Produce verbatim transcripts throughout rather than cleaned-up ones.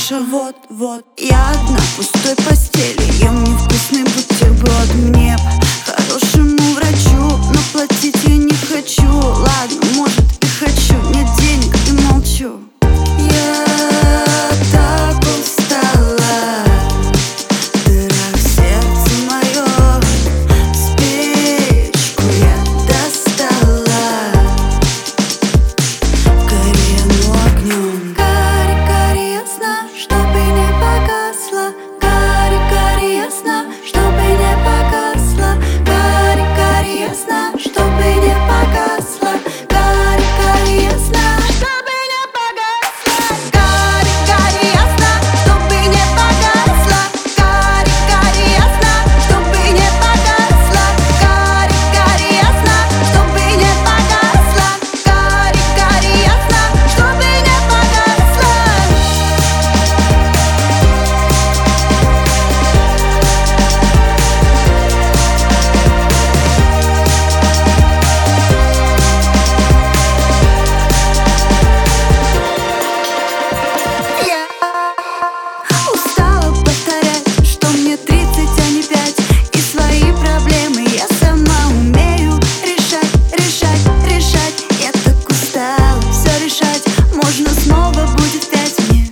наша. Вот-вот, я одна в пустой постели, ем невкусный бутерброд. Мне б хорошему врачу, но платить я не хочу. Ладно, может и хочу, нет денег и молчу. Я так устала, дыра в сердце моё, спичку я достала. Гори оно огнем, гори, гори ясно, чтобы не погасла. Гори, гори ясно, чтобы не погасла. Гори, гори ясно, чтобы не погасла. Гори, гори ясно, чтобы не погасла. Гори, гори ясно, чтобы не погасла. Гори, гори ясно, чтобы не погасла. Гори, гори ясно, чтобы не погасла. Гори, гори ясно, чтобы не погасла. Я устала повторять, что мне тридцать, а не пять. И свои проблемы я сама умею решать, решать, решать. Я так устала все решать, можно снова будет пять мне.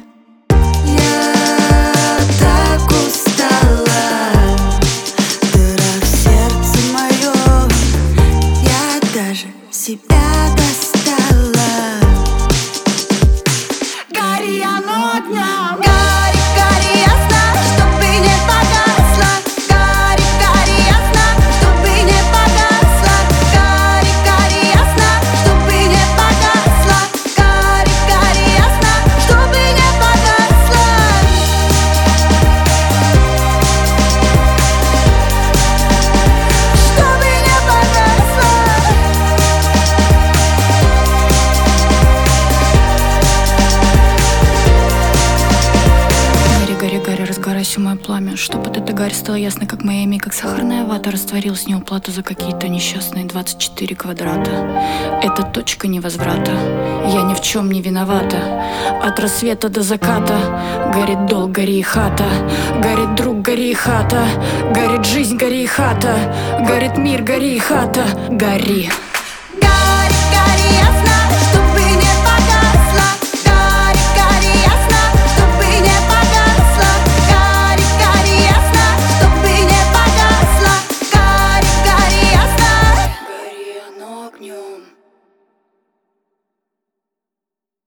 Я так устала, дыра в сердце моё, я даже себя достала. Гори оно огнем, гори, гори ясно, чтобы не погасла. Гори, гори ясно, чтобы не погасла. Гори, гори ясно, чтобы не погасла. Гори, гори ясно, чтобы не погасла. Чтобы не погасла. Гори, гори, гори, разгорайся, мое пламя, чтобы эта гарь стала ясной, как моя имя, как сахарная вата. Растворилась неуплата за какие-то несчастные двадцать четыре квадрата. Это точка невозврата, я ни в чем не виновата. От рассвета до заката горит долг, гори и хата. Горит друг, гори и хата. Горит жизнь, гори и хата. Горит мир, гори и хата. Гори. Гори, гори ясно, чтобы не погасла. Гори, гори ясно, чтобы не погасла. Гори, гори ясно, чтобы не погасла. Гори, гори ясно. Гори оно огнем.